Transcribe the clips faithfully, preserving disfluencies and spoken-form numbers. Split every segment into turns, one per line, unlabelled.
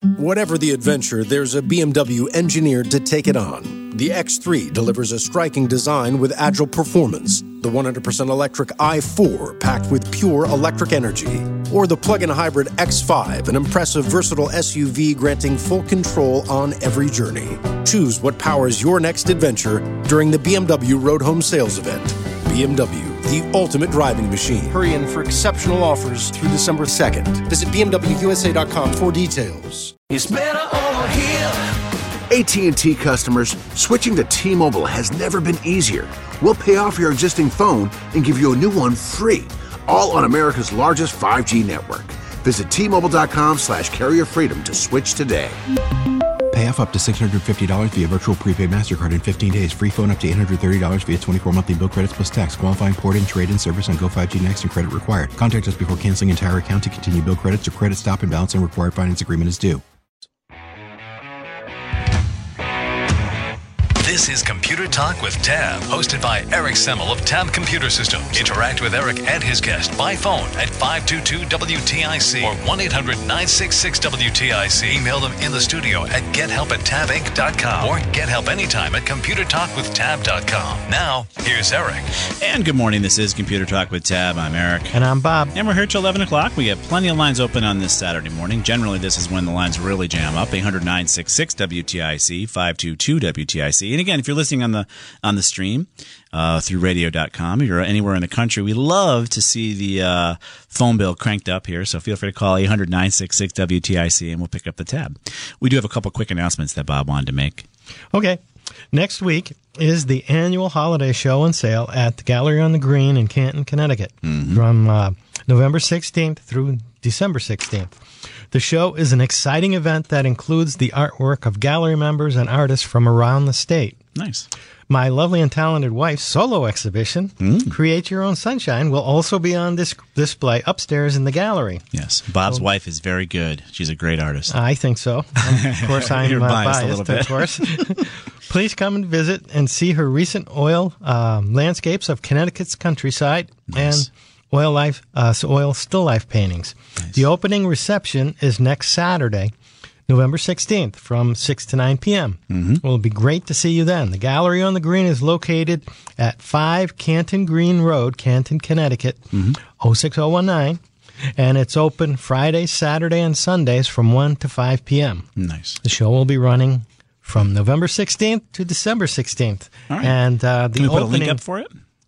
Whatever the adventure, there's a B M W engineered to take it on. The X three delivers a striking design with agile performance. The one hundred percent electric i four, packed with pure electric energy. Or the plug-in hybrid X five, an impressive, versatile S U V granting full control on every journey. Choose what powers your next adventure during the B M W Road Home Sales Event. B M W, the ultimate driving machine. Hurry in for exceptional offers through December second. Visit B M W U S A dot com for details.
It's better over here.
A T and T customers, switching to T-Mobile has never been easier. We'll pay off your existing phone and give you a new one free, all on America's largest five G network. Visit T Mobile dot com slash carrier freedom to switch today.
Pay off up to six hundred fifty dollars via virtual prepaid MasterCard in fifteen days. Free phone up to eight hundred thirty dollars via twenty-four monthly bill credits plus tax. Qualifying port-in, trade-in service on Go five G Next and credit required. Contact us before canceling entire account to continue bill credits or credit stop and balance and required finance agreement is due.
This is Computer Talk with Tab, hosted by Eric Semmel of Tab Computer Systems. Interact with Eric and his guest by phone at five two two W T I C or one eight hundred nine six six W T I C. Email them in the studio at gethelp at tab inc dot com or get help anytime at computer talk with tab dot com. Now, here's Eric.
And good morning. This is Computer Talk with Tab. I'm Eric.
And I'm Bob.
And we're here till eleven o'clock. We have plenty of lines open on this Saturday morning. Generally, this is when the lines really jam up. eight hundred nine six six W T I C, five two two W T I C. And again, if you're listening on the on the stream uh, through radio dot com, if you're anywhere in the country, we love to see the uh, phone bill cranked up here. So feel free to call eight hundred nine six six W T I C and we'll pick up the tab. We do have a couple quick announcements that Bob wanted to make.
Okay. Next week is the annual holiday show and sale at the Gallery on the Green in Canton, Connecticut, mm-hmm. from uh, November sixteenth through December sixteenth. The show is an exciting event that includes the artwork of gallery members and artists from around the state.
Nice.
My lovely and talented wife's solo exhibition, mm. Create Your Own Sunshine, will also be on dis- display upstairs in the gallery.
Yes. Bob's so, wife is very good. She's a great artist.
I think so. Um, of course, I'm
You're
uh,
biased,
biased
a little bit.
of course. Please come and visit and see her recent oil um, landscapes of Connecticut's countryside
nice.
and oil life, uh, oil still life paintings.
Nice.
The opening reception is next Saturday, November sixteenth, from six to nine p.m.
Mm-hmm.
Well, it'll be great to see you then. The Gallery on the Green is located at five Canton Green Road, Canton, Connecticut,
mm-hmm.
oh six oh one nine, and it's open Friday, Saturday, and Sundays from one to five p.m.
Nice.
The show will be running from November sixteenth to December sixteenth.
All right.
And uh, the
Can we put
opening,
a link up for it?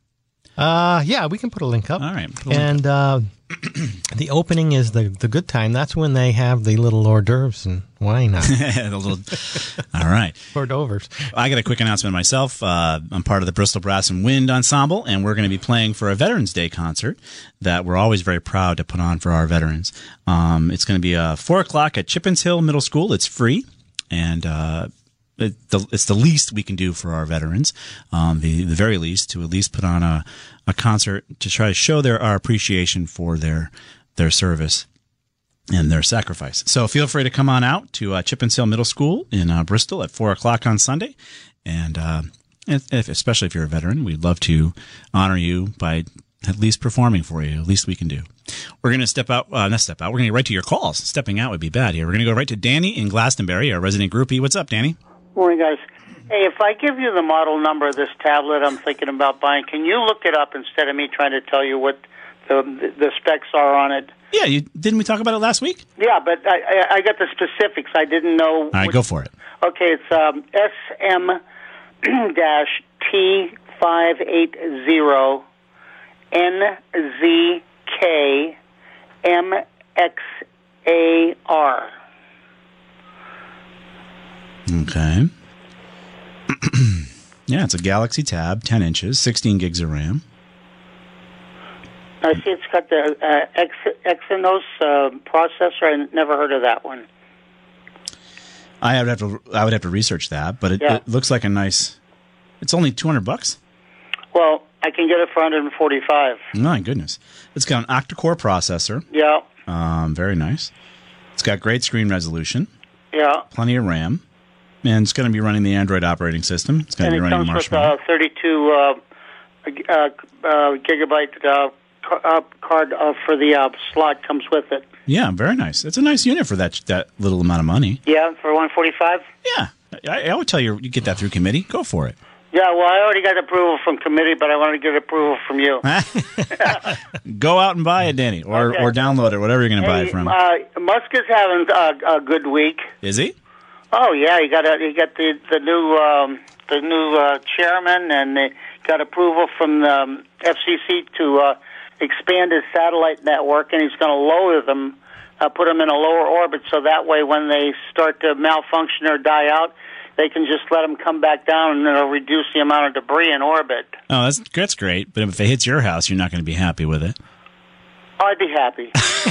Uh, yeah, we can put a link up.
All right. Put a link
and uh, the opening is the the good time. That's when they have the little hors d'oeuvres and wine.
the little, all right.
Hors d'oeuvres.
I got a quick announcement myself. Uh, I'm part of the Bristol Brass and Wind Ensemble, and we're going to be playing for a Veterans Day concert that we're always very proud to put on for our veterans. Um, it's going to be uh, four o'clock at Chippens Hill Middle School. It's free, and uh, it, the, it's the least we can do for our veterans, um, the, the very least, to at least put on a, a concert to try to show their our appreciation for their their service and their sacrifice. So feel free to come on out to uh, Chippens Hill Middle School in uh, Bristol at four o'clock on Sunday. And uh, if, especially if you're a veteran, we'd love to honor you by at least performing for you. At least we can do. We're going to step out, uh, not step out, we're going to get right to your calls. Stepping out would be bad here. We're going to go right to Danny in Glastonbury, our resident groupie. What's up, Danny?
Morning, guys. Hey, if I give you the model number of this tablet I'm thinking about buying, can you look it up instead of me trying to tell you what the the specs are on it?
Yeah, you, didn't we talk about it last week?
Yeah, but I, I, I got the specifics. I didn't know.
All right,
which,
go for it.
Okay, it's um, S M T five eight zero N Z K M X A R.
Okay. Yeah, it's a Galaxy Tab, ten inches, sixteen gigs of RAM.
I see it's got the uh, Ex- Exynos uh, processor. I never heard of that one.
I would have to. I would have to research that, but it,
yeah.
it looks like a nice. It's only two hundred bucks.
Well, I can get it for one hundred forty-five.
My goodness, it's got an octa-core processor.
Yeah.
Um, very nice. It's got great screen resolution.
Yeah.
Plenty of RAM, and it's going to be running the Android operating system. It's going to be running Marshmallow.
And it comes with a thirty-two uh, uh, uh, gigabyte uh, car, uh, card uh, for the uh, slot. Comes with it.
Yeah, very nice. It's a nice unit for that that little amount of money.
Yeah, for one forty-five.
Yeah, I, I would tell you you get that through committee. Go for it.
Yeah, well, I already got approval from committee, but I want to get approval from you.
Go out and buy it, Danny, or
Okay.
or download it, whatever you're going to buy
Hey,
it from.
Uh, Musk is having a, a good week.
Is he?
Oh yeah, he got a, he got the the new um, the new uh, chairman, and they got approval from the um, F C C to uh, expand his satellite network, and he's going to lower them, uh, put them in a lower orbit, so that way when they start to malfunction or die out, they can just let them come back down, and it'll reduce the amount of debris in orbit.
Oh, that's that's great. But if it hits your house, you're not going to be happy with it.
I'd be happy.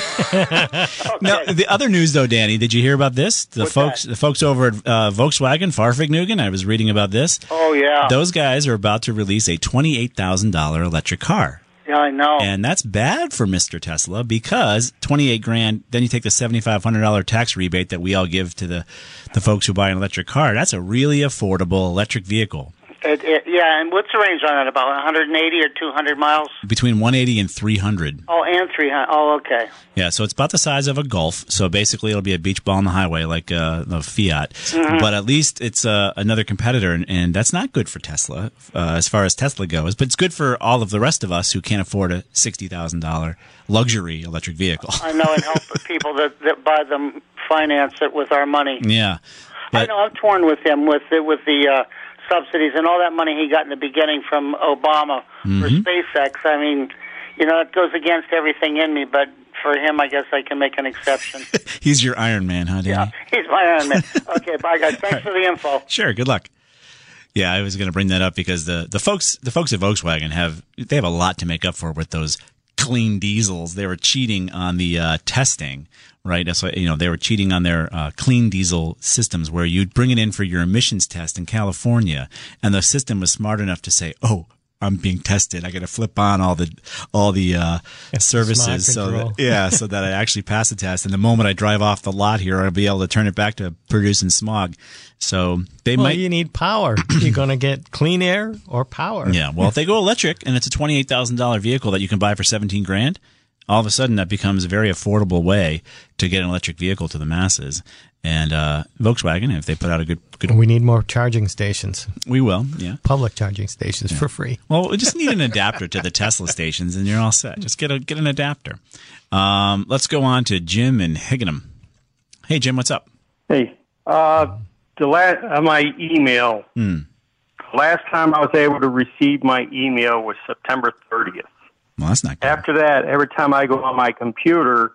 Okay.
Now, the other news, though, Danny, did you hear about this? The
What's
folks,
that?
the folks over at uh, Volkswagen, Farfignugan. I was reading about this.
Oh yeah,
Those guys are about to release a twenty-eight thousand dollar electric car.
yeah, I know.
And that's bad for Mister Tesla because twenty-eight grand, then you take the seventy-five hundred dollar tax rebate that we all give to the, the folks who buy an electric car. That's a really affordable electric vehicle.
It, it, yeah, and what's the range on it? About one hundred eighty or two hundred miles?
Between one eighty and three hundred.
Oh, and three hundred. Oh, okay.
Yeah, so it's about the size of a Golf. So basically, it'll be a beach ball on the highway like uh, the Fiat.
Mm-hmm.
But at least it's uh, another competitor, and, and that's not good for Tesla uh, as far as Tesla goes. But it's good for all of the rest of us who can't afford a sixty thousand dollar luxury electric vehicle.
I know it helps the people that, that buy them finance it with our money.
Yeah.
I
But,
know I'm torn with him with the, with the uh, subsidies and all that money he got in the beginning from Obama
Mm-hmm.
for SpaceX. I mean, you know, it goes against everything in me, but for him, I guess I can make an exception.
he's your Iron Man, huh, Danny?
Yeah, he's my Iron Man. Okay, bye guys. Thanks for the info.
Sure. Good luck. Yeah, I was going to bring that up because the, the folks the folks at Volkswagen have they have a lot to make up for with those clean diesels. They were cheating on the uh, testing, right? That's why, you know, they were cheating on their uh, clean diesel systems where you'd bring it in for your emissions test in California, and the system was smart enough to say, "Oh, I'm being tested. I got to flip on all the all the uh, services, so
control.
that, yeah, so that I actually pass the test. And the moment I drive off the lot here, I'll be able to turn it back to producing smog." So they
Well,
might.
you need power. You're going to get clean air or power.
Yeah, well, if they go electric and it's a twenty-eight thousand dollar vehicle that you can buy for seventeen grand, all of a sudden that becomes a very affordable way to get an electric vehicle to the masses. And uh, Volkswagen, if they put out a good, good,
We need more charging stations,
we will. Yeah.
public charging stations for free.
Well, we just need an adapter to the Tesla stations, and you're all set. Just get a get an adapter. Um, let's go on to Jim in Higginham. Hey, Jim, what's up?
Hey, uh, the last uh, my email.
Hmm.
Last time I was able to receive my email was September thirtieth.
Well, that's not good.
After that, every time I go on my computer,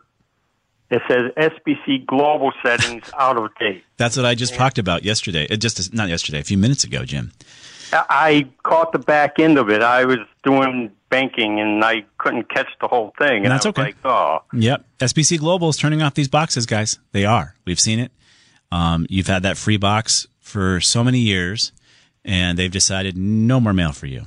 it says S B C Global settings out of date.
That's what I just talked about yesterday. It just not yesterday, a few minutes ago, Jim.
I I caught the back end of it. I was doing banking and I couldn't catch the whole thing. And
That's
I was
okay.
like, oh,
Yep. S B C Global is turning off these boxes, guys. They are. We've seen it. Um, you've had that free box for so many years, and they've decided no more mail for you.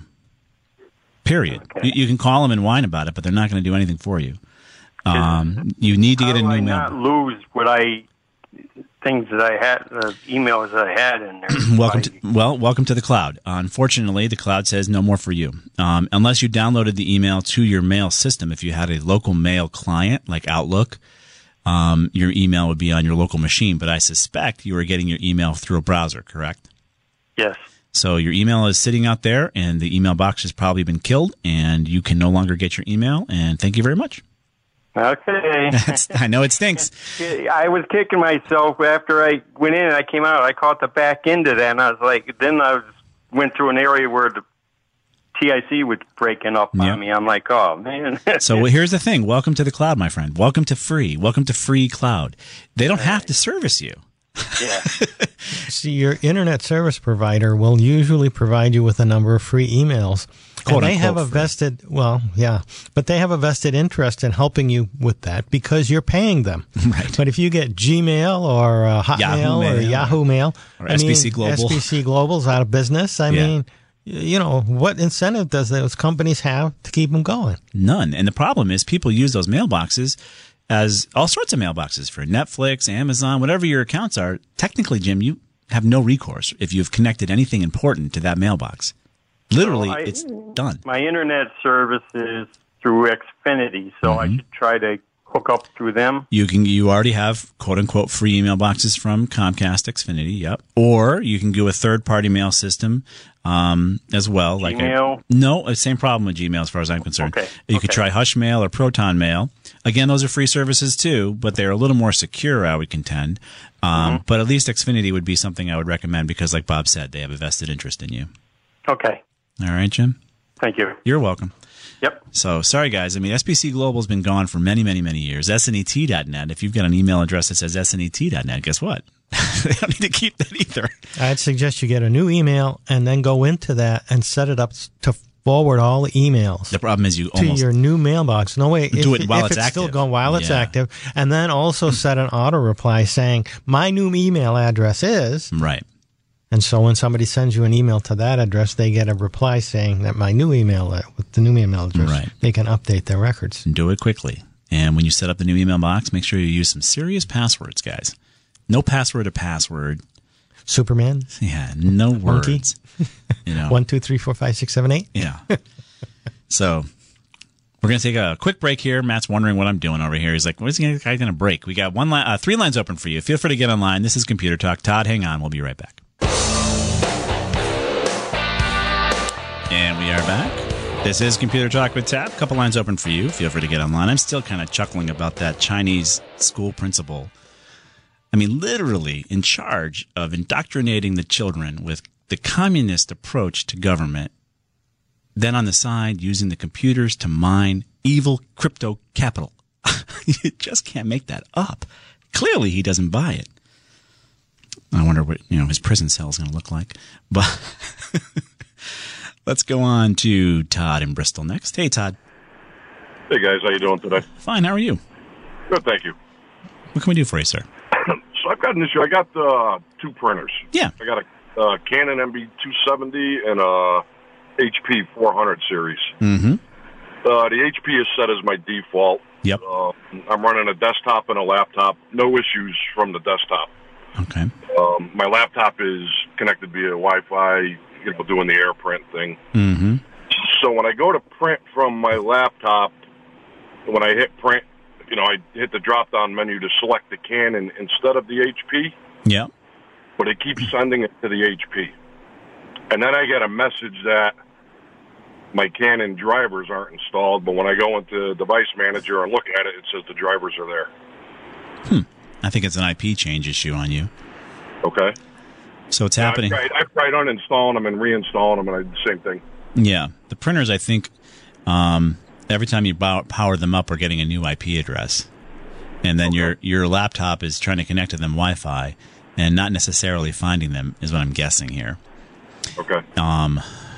Period.
Okay.
You, you can call them and whine about it, but they're not going to do anything for you. Um, you need to
how
get a
do
new
I
mail.
not lose what I things that I had, the emails that I had in there?
Welcome
I-
to well, welcome to the cloud. Unfortunately, the cloud says no more for you, um, unless you downloaded the email to your mail system. If you had a local mail client like Outlook, um, your email would be on your local machine. But I suspect you were getting your email through a browser, correct?
Yes.
So your email is sitting out there, and the email box has probably been killed, and you can no longer get your email. And thank you very much.
Okay.
That's, I know it stinks.
I was kicking myself after I went in and I came out. I caught the back end of that, and I was like, then I was, went through an area where the T I C was breaking up
Yeah.
on me. I'm like, oh, man.
So well, here's the thing. Welcome to the cloud, my friend. Welcome to free. Welcome to free cloud. They don't have to service you.
Yeah.
See, your internet service provider will usually provide you with a number of free emails.
Quote,
and they have
unquote,
a
free.
vested, well, yeah, but they have a vested interest in helping you with that because you're paying them.
Right.
But if you get Gmail or uh, Hotmail
Yahoo
or
Mail.
Yahoo Mail,
Or
I
S B C
mean,
Global.
S B C Global's out of business. I
Yeah.
mean, y- you know, what incentive does those companies have to keep them going?
None. And the problem is people use those mailboxes as all sorts of mailboxes for Netflix, Amazon, whatever your accounts are. Technically, Jim, you have no recourse if you've connected anything important to that mailbox. Literally,
So I-
it's done.
My internet service is through Xfinity, so
Mm-hmm.
I should try to hook up through them?
You can. You already have quote unquote free email boxes from Comcast Xfinity. Yep. Or you can do a third party mail system um, as well. Like
Gmail?
A, no, same problem with Gmail as far as I'm concerned.
Okay.
You
okay.
could try Hush Mail or Proton Mail. Again, those are free services too, but they're a little more secure, I would contend. Um, mm-hmm. But at least Xfinity would be something I would recommend because, like Bob said, they have a vested interest in you.
Okay.
All right, Jim?
Thank you.
You're welcome.
Yep.
So, sorry, guys. I mean, S B C Global's been gone for many, many, many years. S N E T dot net. If you've got an email address that says S N E T dot net, guess what? They don't need to keep that either.
I'd suggest you get a new email and then go into that and set it up to forward all the emails.
The problem is you
to
almost...
your new mailbox. No way.
Do
if,
it while
if
it's
it's
active.
still going while it's
Yeah.
active. And then also set an auto reply saying, my new email address is...
Right.
And so when somebody sends you an email to that address, they get a reply saying that my new email, with the new email address,
Right.
they can update their records.
Do it quickly. And when you set up the new email box, make sure you use some serious passwords, guys. No password or password.
Superman?
Yeah, no
Monkey?
words. You know.
One, two, three, four, five, six, seven, eight?
Yeah. So we're going to take a quick break here. Matt's wondering what I'm doing over here. He's like, what is the guy going to break? We got one line, uh, three lines open for you. Feel free to get online. This is Computer Talk. Todd, hang on. We'll be right back. And we are back. This is Computer Talk with Tab. A couple lines open for you. Feel free to get online. I'm still kind of chuckling about that Chinese school principal. I mean, literally in charge of indoctrinating the children with the communist approach to government. Then on the side, using the computers to mine evil crypto capital. You just can't make that up. Clearly, he doesn't buy it. I wonder what, you know, his prison cell is going to look like. But let's go on to Todd in Bristol next. Hey, Todd.
Hey, guys. How you doing today?
Fine. How are you?
Good, thank you.
What can we do for you, sir?
So I've got an issue. I got uh, two printers.
Yeah.
I got a uh, Canon M B two seventy and a H P four hundred series.
Mm-hmm.
Uh, the H P is set as my default.
Yep.
Uh, I'm running a desktop and a laptop. No issues from the desktop.
Okay.
Um, my laptop is connected via Wi-Fi, you know, doing the AirPrint thing.
Mm-hmm.
So when I go to print from my laptop, when I hit print, you know, I hit the drop-down menu to select the Canon instead of the H P.
Yeah.
But it keeps sending it to the H P. And then I get a message that my Canon drivers aren't installed, but when I go into Device Manager and look at it, it says the drivers are there.
Hmm. I think it's an I P change issue on you.
Okay.
So it's
yeah,
happening.
I've tried, I've tried uninstalling them and reinstalling them, and I did the same thing.
Yeah. The printers, I think, um, every time you bow, power them up, are getting a new I P address. And then okay. your your laptop is trying to connect to them Wi-Fi and not necessarily finding them, is what I'm guessing here.
Okay.
Um.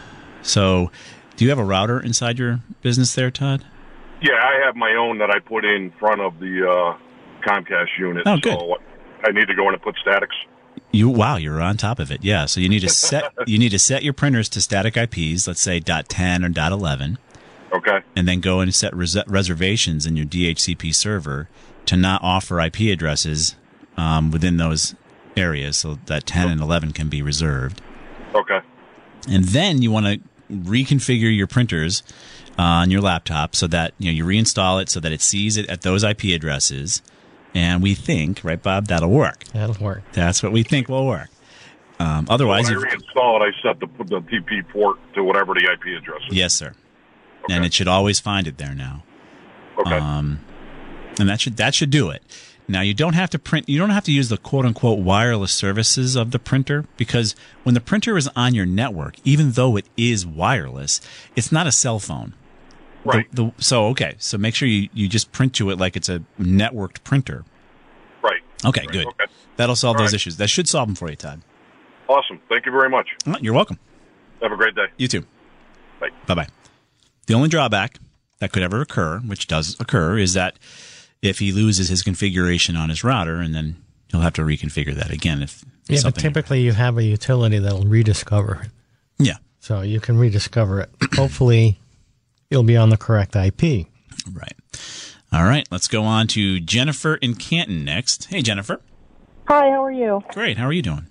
So, do you have a router inside your business there, Todd?
Yeah, I have my own that I put in front of the uh, Comcast unit.
Oh, good.
So I need to go in and put statics.
You wow, you're on top of it. Yeah, so you need to set you need to set your printers to static I Ps, let's say dot ten or dot eleven.
Okay.
And then go and set res- reservations in your D H C P server to not offer I P addresses um, within those areas, so that ten and eleven can be reserved.
Okay.
And then you want to reconfigure your printers uh, on your laptop so that you know you reinstall it so that it sees it at those I P addresses. And we think, right, Bob, that'll work.
That'll work.
That's what we think will work. Um, otherwise,
so when I reinstall it, I set the, the T P port to whatever the I P address is.
Yes, sir.
Okay.
And it should always find it there now.
Okay.
Um, and that should that should do it. Now you don't have to print. You don't have to use the quote unquote wireless services of the printer, because when the printer is on your network, even though it is wireless, it's not a cell phone.
Right.
The, the, so okay. So make sure you, you just print to it like it's a networked printer.
Right.
Okay.
Right.
Good.
Okay.
That'll solve
All
those
right.
issues. That should solve them for you, Todd.
Awesome. Thank you very much.
Oh, you're welcome.
Have a great day.
You too.
Bye.
Bye-bye. The only drawback that could ever occur, which does occur, is that if he loses his configuration on his router, and then he'll have to reconfigure that again. If
Yeah, but
something-
typically you have a utility that'll rediscover it.
Yeah.
So you can rediscover it. Hopefully you'll be on the correct I P.
Right. All right. Let's go on to Jennifer in Canton next. Hey, Jennifer.
Hi, how are you?
Great. How are you doing?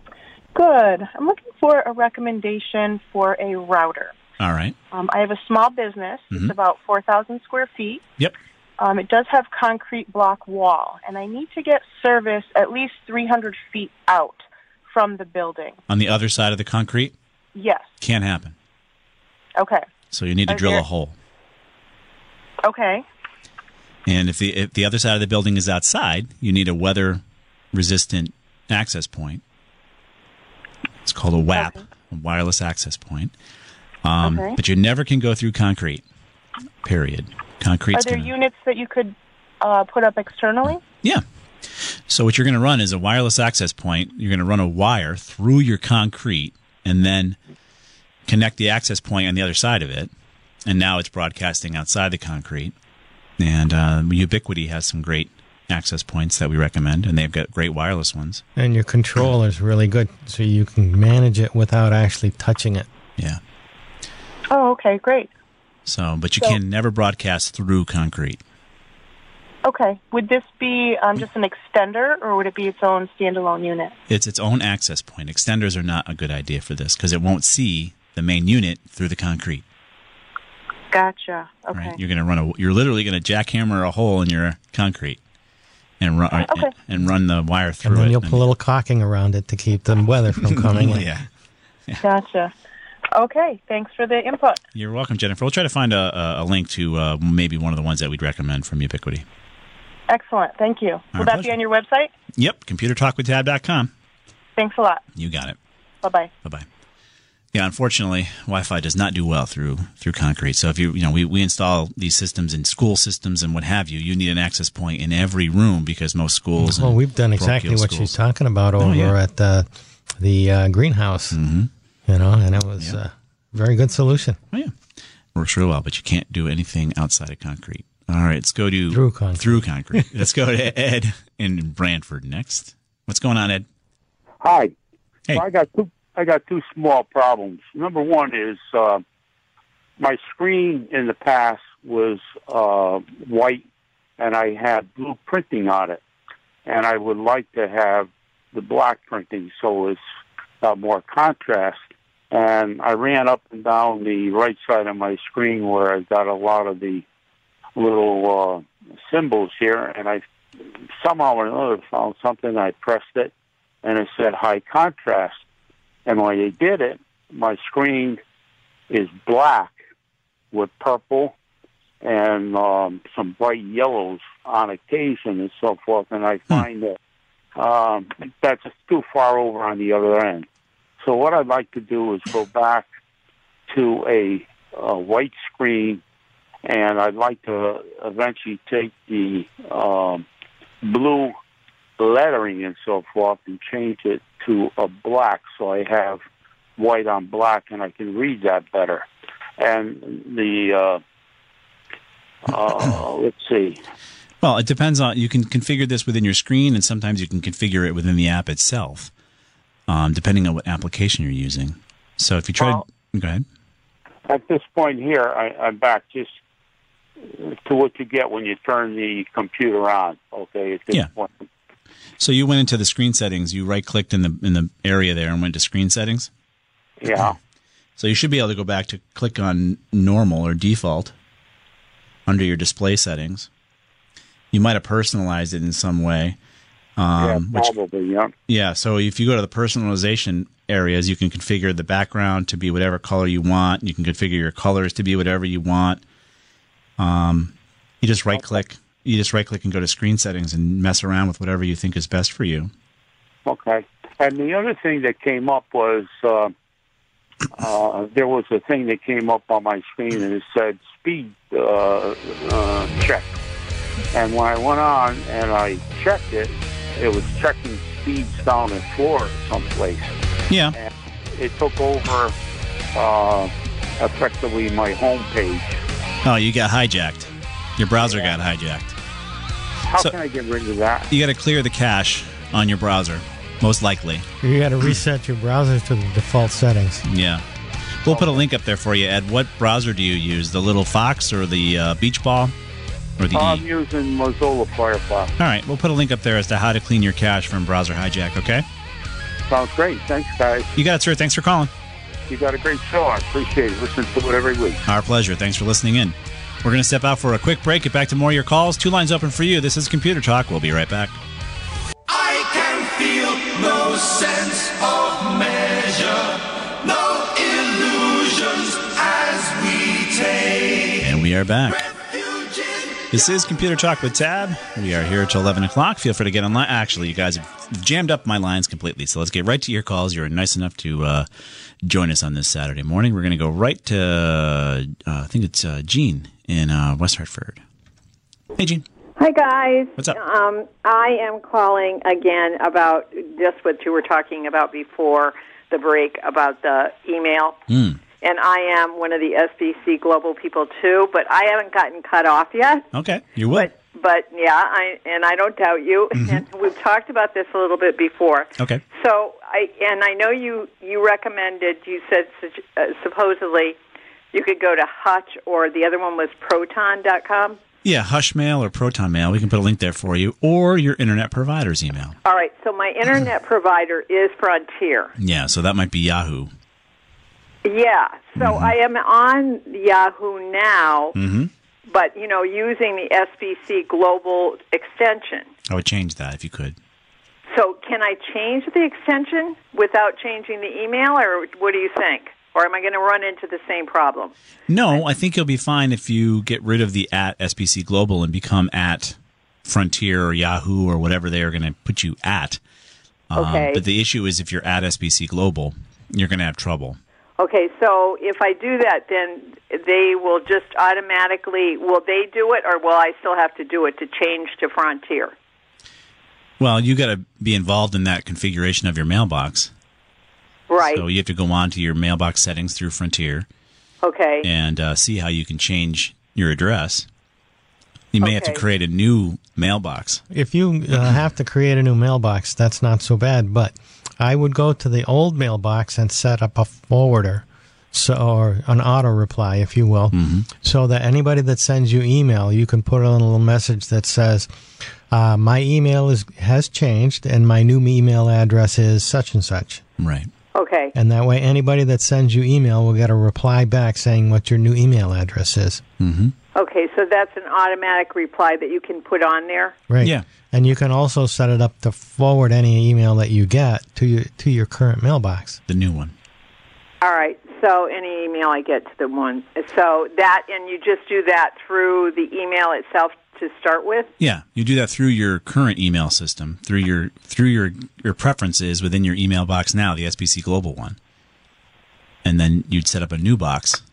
Good. I'm looking for a recommendation for a router.
All right.
Um, I have a small business.
Mm-hmm.
It's about four thousand square feet.
Yep.
Um, it does have concrete block wall, and I need to get service at least three hundred feet out from the building.
On the other side of the concrete?
Yes.
Can't happen.
Okay.
So you need to
Are
drill
there-
a hole.
Okay.
And if the if the other side of the building is outside, you need a weather-resistant access point. It's called a W A P,
Okay.
a wireless access point. Um,
Okay.
But you never can go through concrete, period. Concrete's
Are there
gonna,
units that you could uh, put up externally?
Yeah. So what you're going to run is a wireless access point. You're going to run a wire through your concrete and then connect the access point on the other side of it. And now it's broadcasting outside the concrete. And uh, Ubiquiti has some great access points that we recommend, and they've got great wireless ones.
And your control is really good, so you can manage it without actually touching it.
Yeah.
Oh, okay, great.
So, but you
So-
can never broadcast through concrete.
Okay. Would this be um, just an extender, or would it be its own standalone unit?
It's its own access point. Extenders are not a good idea for this because it won't see the main unit through the concrete.
Gotcha. Okay.
Right? You're going to run a. You're literally going to jackhammer a hole in your concrete and run
Okay.
and run the wire through
And then
it.
you'll put a little caulking around it to keep the weather from coming in.
Yeah.
Gotcha. Okay. Thanks for the input.
You're welcome, Jennifer. We'll try to find a, a, a link to uh, maybe one of the ones that we'd recommend from Ubiquiti.
Excellent. Thank you. Will that
pleasure.
be on your website?
Yep, computer talk with tab dot com.
Thanks a lot.
You got it.
Bye-bye.
Bye-bye. Yeah, unfortunately, Wi-Fi does not do well through through concrete. So if you you know we, we install these systems in school systems and what have you, you need an access point in every room because most schools.
Well,
and
we've done exactly
parochial
what
schools-
she's talking about over
Oh, yeah.
at uh, the uh, greenhouse.
Mm-hmm.
You know, and it was a very good solution.
Oh, yeah. Works real well, but you can't do anything outside of concrete. All right, let's go to
Through concrete.
Through concrete. Let's go to Ed in Brantford next. What's going on, Ed?
Hi.
Hey.
So I got two. I got two small problems. Number one is uh, my screen in the past was uh, white, and I had blue printing on it, and I would like to have the black printing so it's uh, more contrast. And I ran up and down the right side of my screen where I got a lot of the little uh, symbols here, and I somehow or another found something. I pressed it, and it said high contrast. And when I did it, my screen is black with purple and um, some bright yellows on occasion and so forth. And I find that um, that's just too far over on the other end. So what I'd like to do is go back to a, a white screen, and I'd like to eventually take the um, blue lettering and so forth and change it to a black so I have white on black and I can read that better. And the, uh, uh, let's see.
Well, it depends on, you can configure this within your screen, and sometimes you can configure it within the app itself, um, depending on what application you're using. So if you try
Well,
to, go ahead.
At this point here, I, I'm back just to what you get when you turn the computer on, okay, at this
Yeah.
point.
So you went into the screen settings, you right-clicked in the in the area there and went to screen settings?
Yeah.
So you should be able to go back to click on normal or default under your display settings. You might have personalized it in some way. Um,
yeah,
which,
probably, yeah.
yeah, so if you go to the personalization areas, you can configure the background to be whatever color you want. You can configure your colors to be whatever you want. Um, you just right-click. You just right-click and go to screen settings and mess around with whatever you think is best for you.
Okay. And the other thing that came up was uh, uh, there was a thing that came up on my screen, and it said speed uh, uh, check. And when I went on and I checked it, it was checking speeds down in Florida someplace.
Yeah.
And it took over uh, effectively my home page.
Oh, you got hijacked. Your browser got hijacked.
How
So-
can I get rid of that?
You got to clear the cache on your browser, most likely.
You got to reset your browser to the default settings.
Yeah. We'll put a link up there for you, Ed. What browser do you use? The Little Fox or the uh, Beach Ball? Or the
I'm
E?
using Mozilla Firefox.
All right, we'll put a link up there as to how to clean your cache from browser hijack, okay?
Sounds great. Thanks, guys.
You got it, sir. Thanks for calling.
You got a great show. I appreciate it. Listen to it every week.
Our pleasure. Thanks for listening in. We're going to step out for a quick break, get back to more of your calls. Two lines open for you. This is Computer Talk. We'll be right back.
I can feel no sense of measure, no illusions as we take.
And we are back. This is Computer Talk with Tab. We are here till eleven o'clock. Feel free to get online. Actually, you guys have jammed up my lines completely, so let's get right to your calls. You're nice enough to uh, join us on this Saturday morning. We're going to go right to, uh, I think it's uh, Gene in uh, West Hartford. Hey, Gene.
Hi, guys.
What's up?
Um, I am calling again about just what you were talking about before the break about the email.
Mm.
And I am one of the S B C Global people, too, but I haven't gotten cut off yet.
Okay, you will.
But, but yeah, I, and I don't doubt you.
Mm-hmm.
And we've talked about this a little bit before.
Okay.
So, I and I know you, you recommended, you said uh, supposedly you could go to Hutch, or the other one was proton dot com.
Yeah, Hush Mail or Proton Mail. We can put a link there for you, or your internet provider's email.
All right, so my internet provider is Frontier.
Yeah, so that might be Yahoo.
Yeah, so
Mm-hmm.
I am on Yahoo now,
Mm-hmm.
but, you know, using the S B C Global extension.
I would change that if you could.
So can I change the extension without changing the email, or what do you think? Or am I going to run into the same problem?
No, I think you'll be fine if you get rid of the at S B C Global and become at Frontier or Yahoo or whatever they are going to put you at. Um,
Okay.
But the issue is if you're at S B C Global, you're going to have trouble.
Okay, so if I do that, then they will just automatically, will they do it, or will I still have to do it to change to Frontier?
Well, you got to be involved in that configuration of your mailbox.
Right.
So you have to go on to your mailbox settings through Frontier
Okay.
and uh, see how you can change your address. You may have to
Okay.
create a new mailbox.
If you uh, have to create a new mailbox, that's not so bad. But I would go to the old mailbox and set up a forwarder, so or an auto reply, if you will,
Mm-hmm.
so that anybody that sends you email, you can put a little message that says, uh, "My email is has changed, and my new email address is such and such."
Right.
Okay.
And that way, anybody that sends you email will get a reply back saying what your new email address is.
Mm-hmm.
Okay, so that's an automatic reply that you can put on there?
Right.
Yeah.
And you can also set it up to forward any email that you get to your to your current mailbox.
The new one.
All right, so any email I get to the one. So that, and you just do that through the email itself to start with?
Yeah, you do that through your current email system, through your through your, your preferences within your email box now, the S B C Global one. And then you'd set up a new box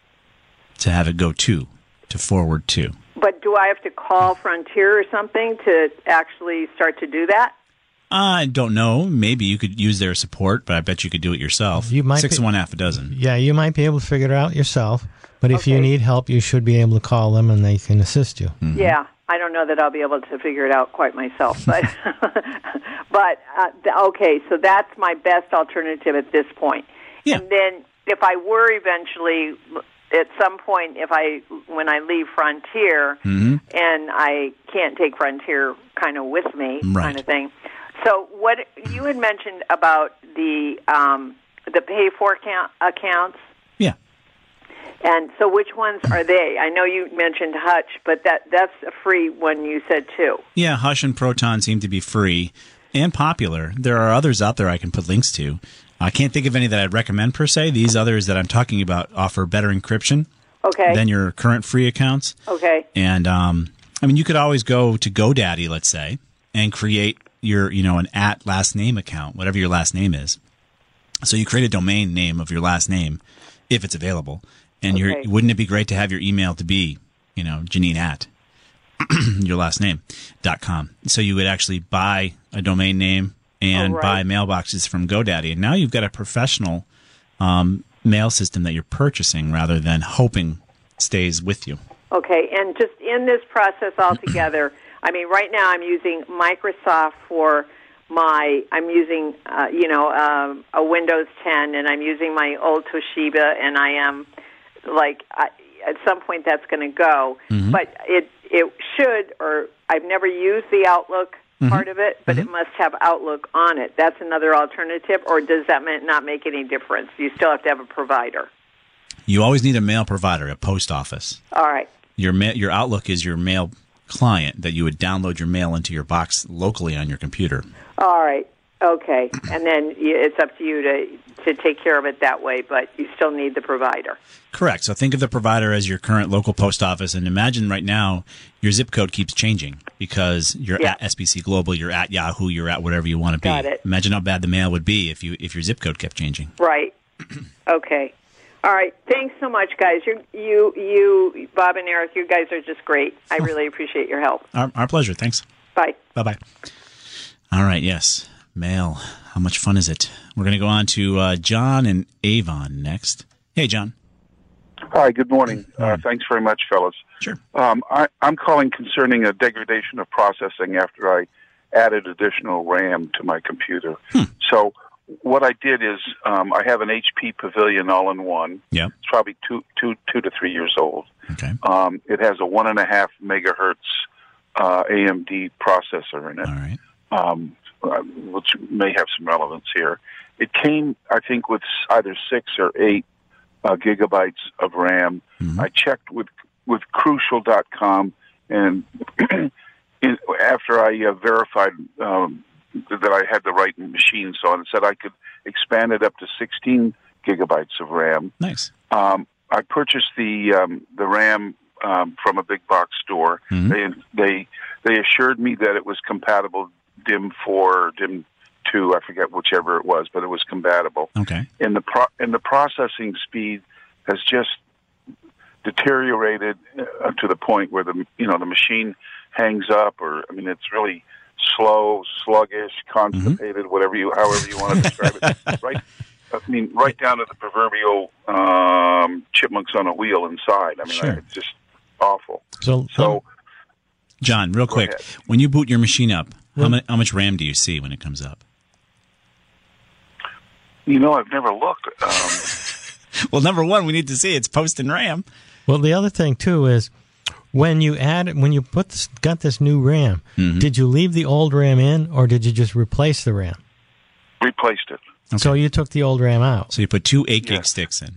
to have it go to, to forward to.
But do I have to call Frontier or something to actually start to do that?
I don't know. Maybe you could use their support, but I bet you could do it yourself.
You might
Six
be-
of one, half a dozen.
Yeah, you might be able to figure it out yourself. But if you
Okay.
need help, you should be able to call them and they can assist you.
Mm-hmm.
Yeah, I don't know that I'll be able to figure it out quite myself. But, but uh, th- okay, so that's my best alternative at this point.
Yeah.
And then if I were eventually, at some point, if I when I leave Frontier
Mm-hmm.
and I can't take Frontier kind of with me,
Right.
kind of thing. So what you had mentioned about the um, the pay for account, accounts.
Yeah.
And so which ones are they? I know you mentioned Hutch, but that that's a free one you said too.
Yeah, Hush and Proton seem to be free and popular. There are others out there I can put links to. I can't think of any that I'd recommend per se. These others that I'm talking about offer better encryption
Okay.
than your current free accounts.
Okay.
And um, I mean, you could always go to GoDaddy, let's say, and create your, you know, an at last name account, whatever your last name is. So you create a domain name of your last name, if it's available. And
Okay.
you're, wouldn't it be great to have your email to be, you know, Janine at your last name dot com? So you would actually buy a domain name and
Oh, right.
buy mailboxes from GoDaddy, and now you've got a professional um, mail system that you're purchasing rather than hoping stays with you.
Okay, and just in this process altogether, I mean, right now I'm using Microsoft for my, I'm using, uh, you know, um, a Windows ten, and I'm using my old Toshiba, and I am, like, I, at some point that's going to go.
Mm-hmm.
But it it should, or I've never used the Outlook
Mm-hmm.
part of it, but it must have Outlook on it. That's another alternative, or does that ma- not make any difference? You still have to have a provider.
You always need a mail provider, a post office.
All right.
Your ma- your Outlook is your mail client that you would download your mail into your box locally on your computer.
All right. Okay. And then y- it's up to you to, to take care of it that way, but you still need the provider.
Correct. So think of the provider as your current local post office, and imagine right now your zip code keeps changing because you're
Yeah.
at S B C Global, you're at Yahoo, you're at whatever you want to be.
Got it.
Imagine how bad the mail would be if you if your zip code kept changing.
Right. Okay. All right. Thanks so much, guys. You, you, you, Bob and Eric, you guys are just great. I really appreciate your help.
Our, our pleasure. Thanks.
Bye.
Bye-bye. All right. Yes. Mail. How much fun is it? We're going to go on to uh, John and Avon next. Hey, John.
Hi, good morning. Uh, thanks very much, fellas.
Sure.
Um, I, I'm calling concerning a degradation of processing after I added additional RAM to my computer.
Hmm.
So what I did is um, I have an H P Pavilion all-in-one.
Yeah.
It's probably two, two, two to three years old.
Okay.
Um, it has a one and a half megahertz uh, A M D processor in it.
All right.
Um, uh, which may have some relevance here. It came, I think, with either six or eight uh, gigabytes of RAM.
Mm-hmm.
I checked with with Crucial dot com, and in, after I uh, verified um, that I had the right machine, so on, it said I could expand it up to sixteen gigabytes of RAM.
Nice.
Um, I purchased the um, the RAM um, from a big box store.
Mm-hmm.
They they they assured me that it was compatible D I M four, D I M two, I forget whichever it was, but it was compatible.
Okay.
And the pro- and the processing speed has just deteriorated uh, to the point where the you know the machine hangs up, or I mean it's really slow, sluggish, constipated, mm-hmm. whatever you however you want to describe it. Right. I mean, right down to the proverbial um, chipmunks on a wheel inside. I mean,
Sure.
I, it's just awful.
So,
So,
John, real
Go
quick,
ahead.
when you boot your machine up, how,
Well-
mu- how much RAM do you see when it comes up?
you know, I've never looked. Um,
Well, number one, we need to see it's posting RAM.
Well, the other thing too is when you add when you put this, got this new RAM,
Mhm.
did you leave the old RAM in or did you just replace the RAM?
replaced it.
So you took the old RAM out.
So you put two eight gig
Yeah.
sticks in.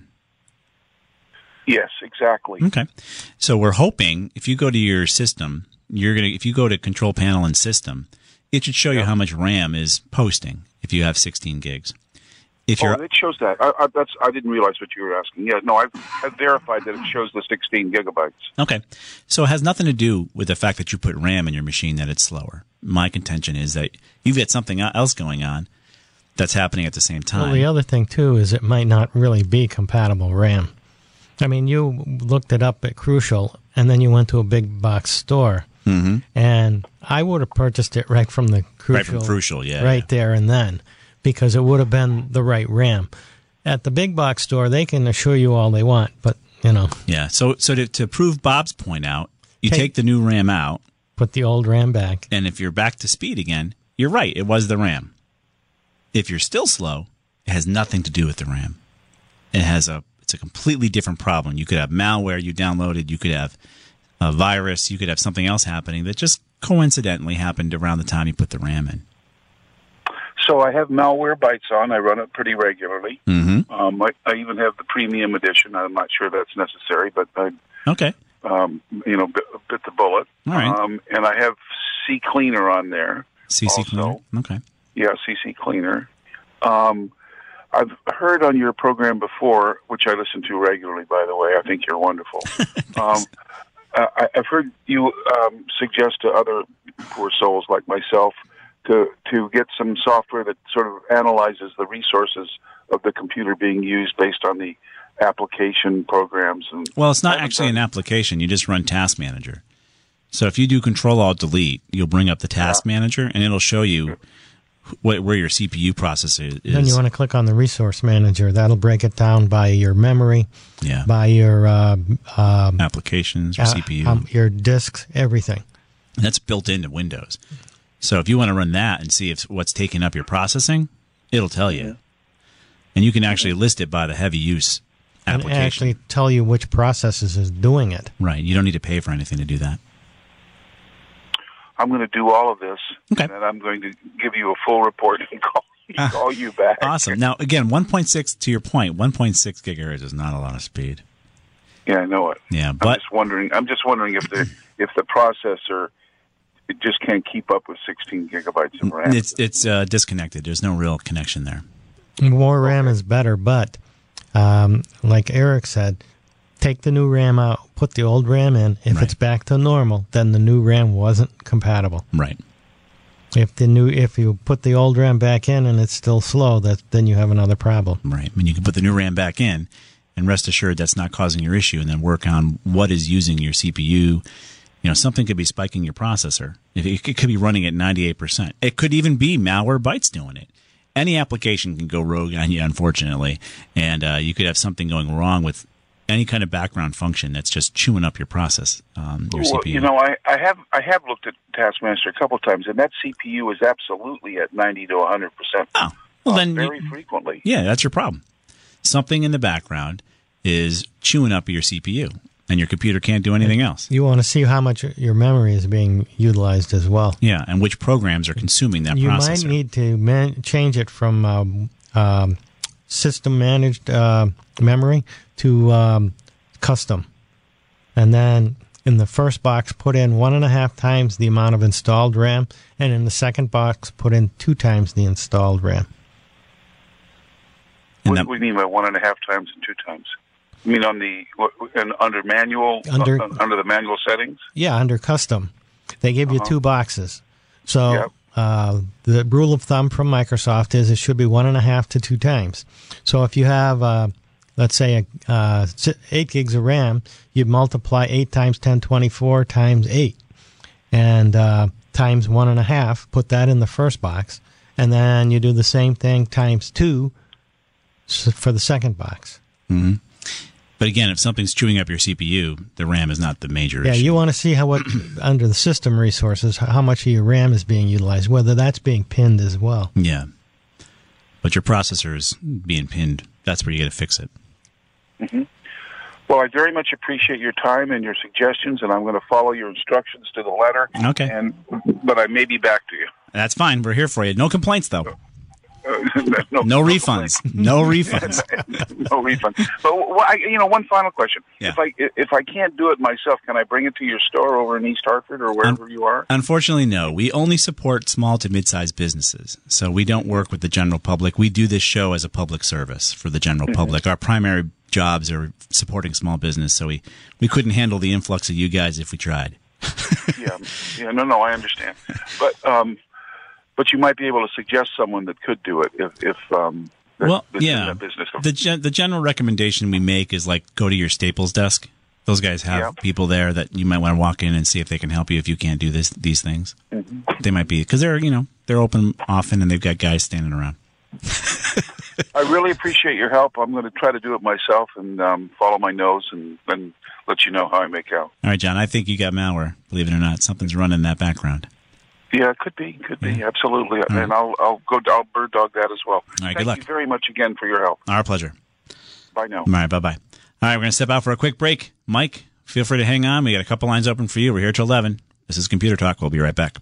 Yes, exactly.
Okay. So we're hoping if you go to your system, you're gonna if you go to Control Panel and System, it should show you how much RAM is posting if you have sixteen gigs. If
Oh,
you're
it shows that. I, I, that's. I didn't realize what you were asking. Yeah, no, I've, I've verified that it shows the sixteen gigabytes.
okay, so it has nothing to do with the fact that you put RAM in your machine that it's slower. My contention is that you've got something else going on that's happening at the same time.
Well, the other thing too is it might not really be compatible RAM. I mean, you looked it up at Crucial, and then you went to a big box store,
mm-hmm.
and I would have purchased it right from the Crucial,
Right from Crucial, yeah,
right
yeah.
there and then, because it would have been the right RAM. At the big box store, they can assure you all they want, but you know,
Yeah. So so to, to prove Bob's point out, you
Take-
take the new RAM out,
put the old RAM back.
and if you're back to speed again, you're right. It was the RAM. If you're still slow, it has nothing to do with the RAM. It has a it's a completely different problem. You could have malware you downloaded. You could have a virus. You could have something else happening that just coincidentally happened around the time you put the RAM in.
So I have Malwarebytes on. I run it pretty regularly.
Mm-hmm.
Um, I, I even have the premium edition. I'm not sure that's necessary, but I,
Okay.
um, you know, bit, bit the bullet.
All right.
Um, and I have C Cleaner on there.
C C
also.
Cleaner. Okay.
Yeah, C C Cleaner. Um, I've heard on your program before, which I listen to regularly, by the way. I think you're wonderful. um, I, I've heard you um, suggest to other poor souls like myself to to get some software that sort of analyzes the resources of the computer being used based on the application programs. And
Well, it's
I
not
haven't
actually
done-
an application. You just run Task Manager. So if you do Control Alt Delete, you'll bring up the Task Manager, and it'll show you wh- where your C P U processor is.
Then you want to click on the Resource Manager. That'll break it down by your memory,
yeah.
by your uh, um,
applications, your
uh,
C P U.
um, your disks, everything.
That's built into Windows. So if you want to run that and see if what's taking up your processing, it'll tell you. And you can actually list it by the heavy use
And
application.
actually tell you which processes is doing it.
Right. You don't need to pay for anything to do that.
I'm going to do all of this,
Okay.
and then I'm going to give you a full report and call, call you back.
Awesome. Now, again, one point six, to your point, one point six gigahertz is not a lot of speed.
Yeah, I know it.
Yeah,
I'm
but
just wondering. I'm just wondering if the if the processor it just can't keep up with sixteen gigabytes of RAM.
it's it's uh, disconnected. There's no real connection there.
More RAM is better, but um, like Eric said, take the new RAM out, put the old RAM in. If
Right.
it's back to normal, then the new RAM wasn't compatible.
Right.
If the new, if you put the old RAM back in and it's still slow, that then you have another problem.
Right. I mean, you can put the new RAM back in, and rest assured that's not causing your issue, and then work on what is using your C P U. You know, something could be spiking your processor. It, it could be running at ninety-eight percent. It could even be Malwarebytes doing it. Any application can go rogue on you, unfortunately, and uh, you could have something going wrong with any kind of background function that's just chewing up your process, um, your
Well,
C P U.
you know, I, I have I have looked at Taskmaster a couple times, and that C P U is absolutely at ninety to one hundred percent.
Oh, well
uh,
then
very
you-
frequently.
Yeah, that's your problem. Something in the background is chewing up your C P U, and your computer can't do anything else.
You want to see how much your memory is being utilized as well.
Yeah, and which programs are consuming that
You
processor.
might need to man- change it from um, um, system managed uh, memory to um, custom. And then in the first box, put in one and a half times the amount of installed RAM, and in the second box, put in two times the installed RAM.
What do we mean by one and a half times and two times? You mean on the what, and under manual
Under-
uh, under the manual settings?
Yeah, under custom. They give you
Uh-huh.
two boxes. So
Yep.
uh, the rule of thumb from Microsoft is it should be one and a half to two times. So if you have, uh, let's say, a, uh, si- eight gigs of RAM, you multiply eight times ten twenty-four times eight, and uh, times one and a half. Put that in the first box, and then you do the same thing times two s- for the second box.
hmm But again, if something's chewing up your C P U, the RAM is not the major
Yeah,
issue.
you want to see how what under the system resources, how much of your RAM is being utilized, whether that's being pinned as well.
Yeah. But your processor is being pinned. That's where you got to fix it.
hmm Well, I very much appreciate your time and your suggestions, and I'm going to follow your instructions to the letter.
Okay.
And but I may be back to you.
That's fine. We're here for you. No complaints, though.
Uh,
No,
no,
refunds. No refunds.
no refund. But wh- I, you know, one final question:
Yeah.
If I if I can't do it myself, can I bring it to your store over in East Hartford or wherever you are?
Unfortunately, no. We only support small to mid-sized businesses, so we don't work with the general public. We do this show as a public service for the general
Mhm.
public. Our primary jobs are supporting small business, so we, we couldn't handle the influx of you guys if we tried.
yeah, yeah, no, no, I understand. But um, but you might be able to suggest someone that could do it if if um, that,
Well,
that's in
yeah.
that business.
The gen- the general recommendation we make is like go to your Staples desk. Those guys have
Yeah.
people there that you might want to walk in and see if they can help you if you can't do this these things.
Mhm.
They might be because they're you know they're open often and they've got guys standing around.
I really appreciate your help. I'm going to try to do it myself and um, follow my nose and then let you know how I make out.
All right, John. I think you got malware. Believe it or not, something's running in that background.
Yeah, it could be, could be, absolutely. And I'll I'll go I'll bird dog that as well.
All right,
Thank
good luck.
you very much again for your help.
Our pleasure.
Bye now.
All right, bye bye. All right, we're going to step out for a quick break. Mike, feel free to hang on. We got a couple lines open for you. We're here till eleven. This is Computer Talk. We'll be right back.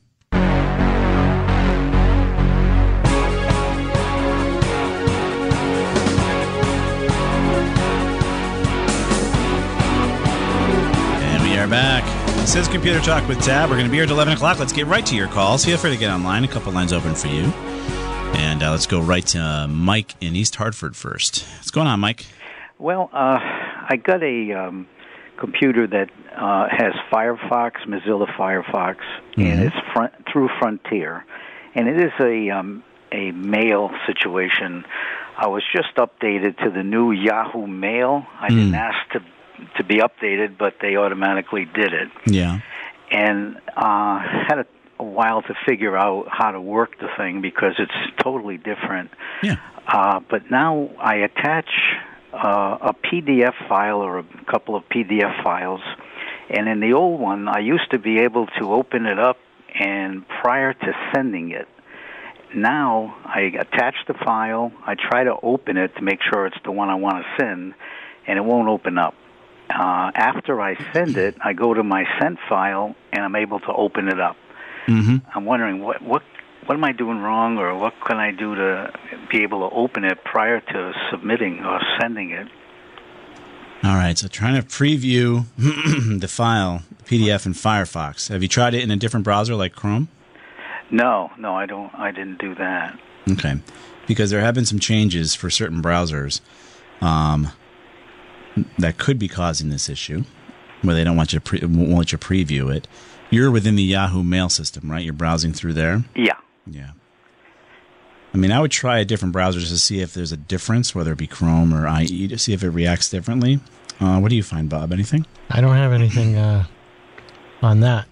And we are back. This is Computer Talk with Tab. We're going to be here at eleven o'clock. Let's get right to your calls. Feel free to get online. A couple lines open for you. And uh, let's go right to uh, Mike in East Hartford first. What's going on, Mike?
Well, uh, I got a um, computer that uh, has Firefox, Mozilla Firefox, and it's front, through Frontier, and it is a um, a mail situation. I was just updated to the new Yahoo Mail. I
Mm.
didn't ask to to be updated, but they automatically did it,
Yeah.
and uh, had a, a while to figure out how to work the thing because it's totally different.
Yeah.
Uh, but now I attach uh, a P D F file or a couple of P D F files, and in the old one, I used to be able to open it up and prior to sending it. Now I attach the file, I try to open it to make sure it's the one I want to send, and it won't open up. Uh, after I send it, I go to my sent file, and I'm able to open it up.
Mm-hmm.
I'm wondering what what what am I doing wrong, or what can I do to be able to open it prior to submitting or sending it?
All right, so trying to preview the file, P D F in Firefox. Have you tried it in a different browser like Chrome?
No, no, I don't. I didn't do that.
Okay, because there have been some changes for certain browsers um, that could be causing this issue, where they don't want you to pre- won't want you to preview it. You're within the Yahoo Mail system, right? You're browsing through there.
Yeah.
Yeah. I mean, I would try a different browser just to see if there's a difference, whether it be Chrome or I E, to see if it reacts differently. Uh, what do you find, Bob? Anything?
I don't have anything uh, on that.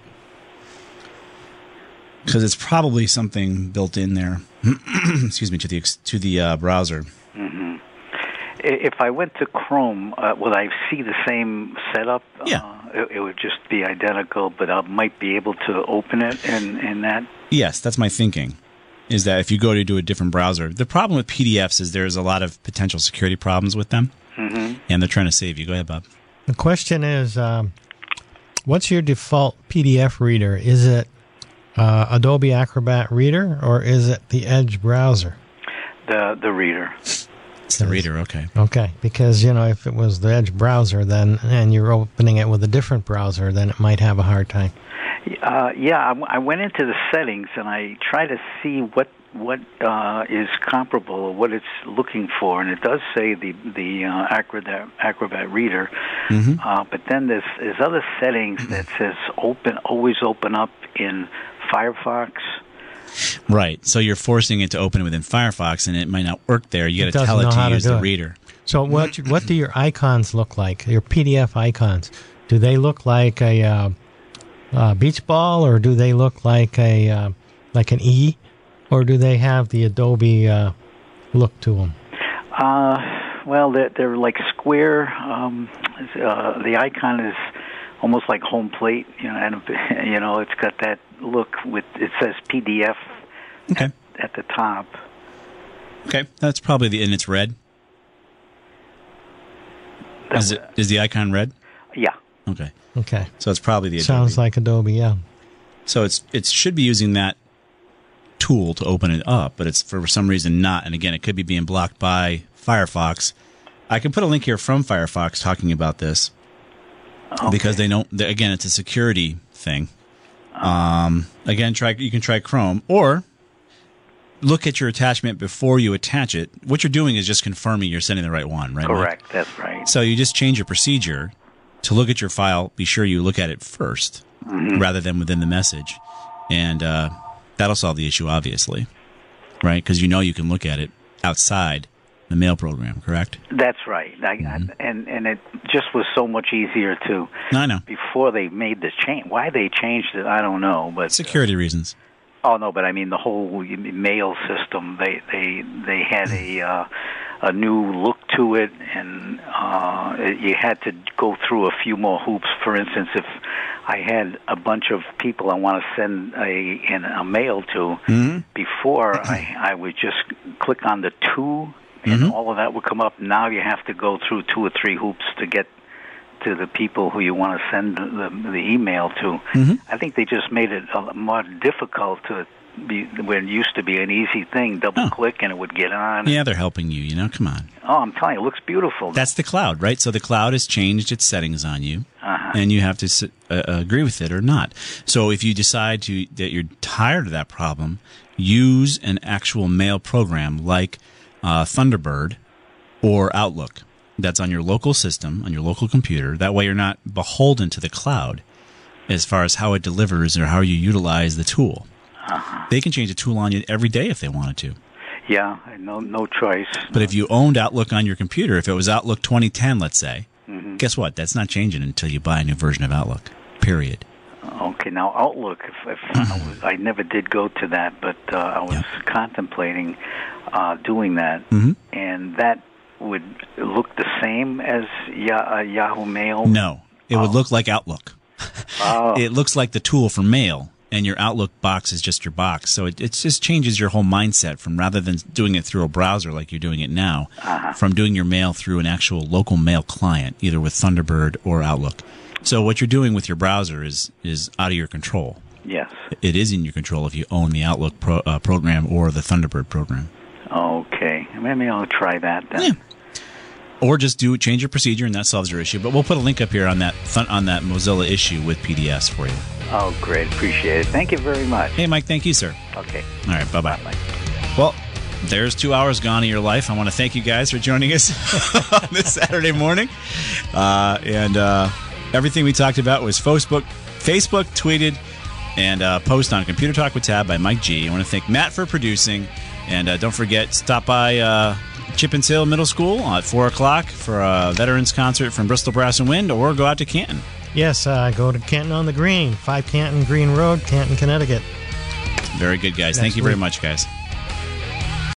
Because it's probably something built in there. Excuse me, to the to the uh, browser.
Mm-hmm. If I went to Chrome, uh, would I see the same setup?
Yeah.
Uh, it, it would just be identical, but I might be able to open it in, in that.
Yes, that's my thinking. Is that if you go to do a different browser, the problem with P D Fs is there's a lot of potential security problems with them,
mm-hmm.
and they're trying to save you. Go ahead, Bob.
The question is, um, what's your default P D F reader? Is it uh, Adobe Acrobat Reader, or is it the Edge browser?
The the reader.
It's the reader, okay.
Okay, because, you know, if it was the Edge browser, then and you're opening it with a different browser, then it might have a hard time.
Uh, yeah, I, I went into the settings and I try to see what what uh, is comparable or what it's looking for, and it does say the the uh, Acrobat Acrobat Reader,
mm-hmm.
uh, but then there's there's other settings that says open always open up in Firefox.
Right, so you're forcing it to open within Firefox, and it might not work there. You got to tell it to use the reader.
So what what do your icons look like? Your P D F icons, do they look like a uh, uh, beach ball, or do they look like a uh, like an E, or do they have the Adobe uh, look to them?
Uh, well, they're, they're like square. Um, uh, the icon is almost like home plate, you know, and you know it's got that look with it says P D F
okay.
at, at the top.
Okay, that's probably the and it's red. Is it is the icon red?
Yeah.
Okay.
Okay.
So it's probably the Adobe.
Sounds like Adobe, yeah.
So it's it should be using that tool to open it up, but it's for some reason not. And again, it could be being blocked by Firefox. I can put a link here from Firefox talking about this okay. because they don't. They, again, it's a security thing. Um, again, try you can try Chrome or look at your attachment before you attach it. What you're doing is just confirming you're sending the right one, right?
Correct.
Mike?
That's right.
So you just change your procedure to look at your file. Be sure you look at it first,
mm-hmm.
rather than within the message, and uh, that'll solve the issue, obviously, right? Because you know you can look at it outside the mail program, correct?
That's right. I,
mm-hmm.
I, and and it just was so much easier to.
I know.
Before they made this change, why they changed it, I don't know, but
security uh, reasons.
Oh no, but I mean the whole mail system. They they they had a uh, a new look to it, and uh, you had to go through a few more hoops. For instance, if I had a bunch of people I want to send a in a mail to,
mm-hmm.
before I I would just click on the two, and
mm-hmm.
all of that would come up. Now you have to go through two or three hoops to get to the people who you want to send the, the email to.
Mm-hmm.
I think they just made it a lot more difficult to be when it used to be an easy thing, double oh. click and it would get on.
Yeah, they're helping you, you know, come on.
Oh, I'm telling you, it looks beautiful.
That's the cloud, right? So the cloud has changed its settings on you,
uh-huh.
and you have to uh, agree with it or not. So if you decide to that you're tired of that problem, use an actual mail program like uh, Thunderbird or Outlook. That's on your local system, on your local computer. That way you're not beholden to the cloud as far as how it delivers or how you utilize the tool.
Uh-huh.
They can change the tool on you every day if they wanted to.
Yeah, no no choice.
But if you owned Outlook on your computer, if it was Outlook twenty ten, let's say,
mm-hmm.
guess what? That's not changing until you buy a new version of Outlook, period.
Okay, now Outlook, if, if I, was, I never did go to that, but uh, I was yeah. contemplating uh, doing that,
mm-hmm.
and that would look the same as uh, Yahoo Mail?
No, it oh. would look like Outlook.
Oh.
It looks like the tool for mail, and your Outlook box is just your box. So it, it just changes your whole mindset from rather than doing it through a browser like you're doing it now,
uh-huh.
from doing your mail through an actual local mail client, either with Thunderbird or Outlook. So what you're doing with your browser is is out of your control.
Yes.
It is in your control if you own the Outlook pro, uh, program or the Thunderbird program.
Okay. Maybe I'll try that then.
Yeah. or just do change your procedure and that solves your issue. But we'll put a link up here on that on that Mozilla issue with P D S for you.
Oh, great. Appreciate it. Thank you very much.
Hey, Mike. Thank you, sir.
Okay.
All right. Bye-bye. Bye-bye. Well, there's two hours gone of your life. I want to thank you guys for joining us on this Saturday morning. Uh, and uh, everything we talked about was Facebook, Facebook tweeted, and uh, post on Computer Talk with Tab by Mike G. I want to thank Matt for producing. And uh, don't forget, stop by uh, Chippens Hill Middle School at four o'clock for a veterans concert from Bristol Brass and Wind, or go out to Canton.
Yes, uh, go to Canton on the Green, five Canton Green Road, Canton, Connecticut.
Very good, guys.
Next
Thank you
week.
very much, guys.